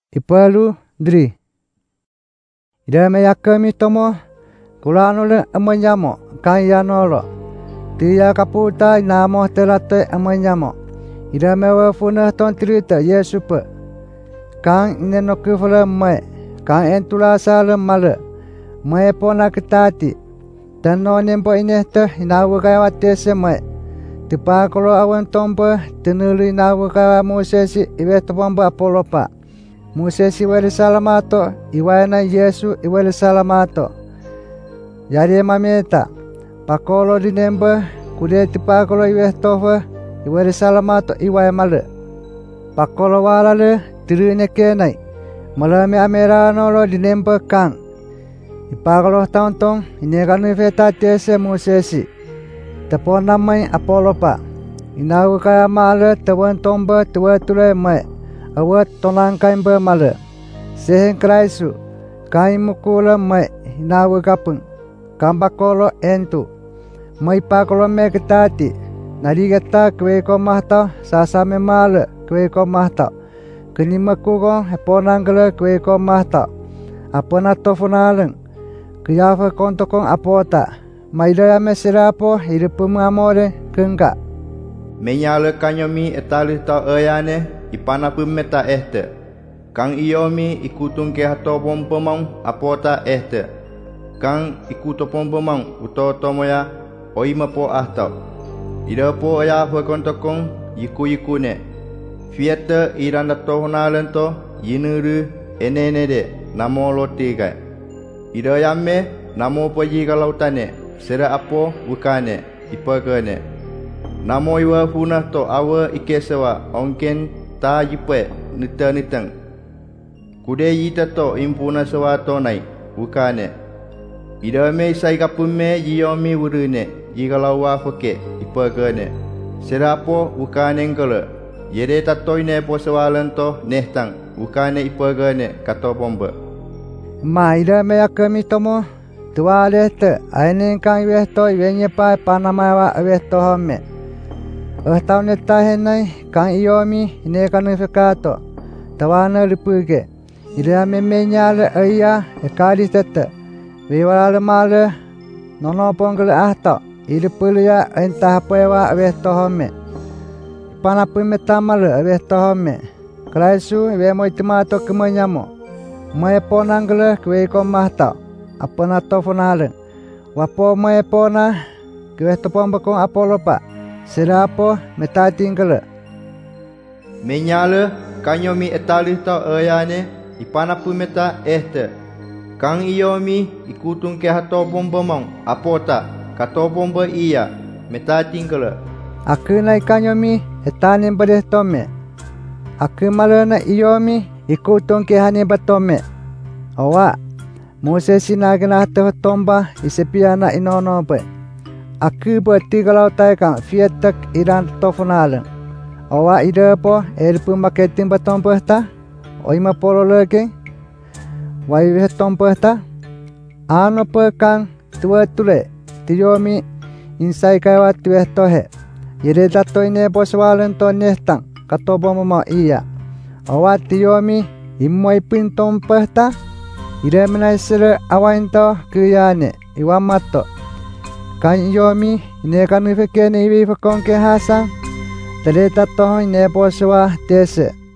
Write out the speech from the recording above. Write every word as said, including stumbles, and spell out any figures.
Ipalu dri. Ida me yakami tomo kulanule amanyamo kayanolo. Tia kaputa inamo telate amanyamo. Ida me wafuna ton trita Yesupa. Kang inenokufala mai. Kang entula sala mala. Mai pona ketati. Tano nempo inehta inawa kawate se mai. Tipa kolo awan tomba tenulu inawa kawa Mosesi ibeto pomba apolopa. Moses iwali salamato, iwana Yesu iwali salamato. Yari mameta, pakolo dinemba, kudeti pakolo iwehtofa, iwali salamato iwai male. Pakolo walale, tirine kenai, malame amerano lo dinemba kang. Ipakolo tauntong, ineganu ifeta tese Mosesi. Tapon namay apolopa. Inawu kaya male, tawan tomba, tuwa tulay may. Awat tonang kain bermala. Sehen kraisu. Kain mukula mai. Hinawa kapeng. Kambakolo entu. Mai pakolo me ketati. Narigata kwe ko mahta. Sasame mala kwe ko mahta. Kenima kugo heponanggala kwe ko mahta. Apona tofunaleng. Kiyafa kontokong apota. Maida me sirapo hirupum amore kengka. Menyala kanyomi etalih tau ayane. Ipana pemeta ehte. Kang iyomi ikutung ke hato pompomang apota ehte. Kang ikuto pompomang utoto moya oima po ahta. Ida po aya hokontokong yiku yikune. Fieta iranda tohonalento yinuru enenede namo lotiga. Ida yamme namo poji galautane sera apo bukane ipagane. Namo iwa punah to awa ikesewa ongken ta jipe nita nitang. Kude yita to impuna sawato nai bukane. Ida me sai kapume yiyomi wurune yigalawa foke ipagane. Serapo bukane ngala. Yere tatoine po sawalanto nehtang bukane ipagane kato bomba. Ma ida me yakami tomo tuale te ainen kang wehto iwenye pa panamawa wehto home. Atau neta henai kang iyomi ine kanu fekato tawana lipuge ida memenyale aya ekali tete wiwala male nono ponggel ahta ilipulya entah pewa westo home pana pumetamale westo home kraisu we moitimato kemanyamo mae ponangle kwe komahta apana tofonale wapo mae pona kwesto pomba kong apolopa. Serapo metatingkala. Menyala kanyomi etalih tau ayane ipana pumeta ehte. Kang iyomi ikutung ke hato bombomang apota kato bomba iya metatingkala. Aku nai kanyomi etanin badeh tome. Aku malana iyomi ikutung ke hani batome. Awa Moses sinagana hato tomba isepiana inono pe. Aku berarti kalau tayang fiatak iran tofunalan. Awa ida po elpu marketing baton pesta. Oima polo lagi. Wai beton pesta. Ano pekang tua tule. Tiyomi insai kaya tua tohe. Yere dato ine boswalan to nestang katobo mama iya. Awa tiyomi imoi pinton pesta. Ida menaisere awain to kuyane iwamato. Kan yomi ine kanu fekene iwi fakon ke hasan. Tele tato ine poswa tese.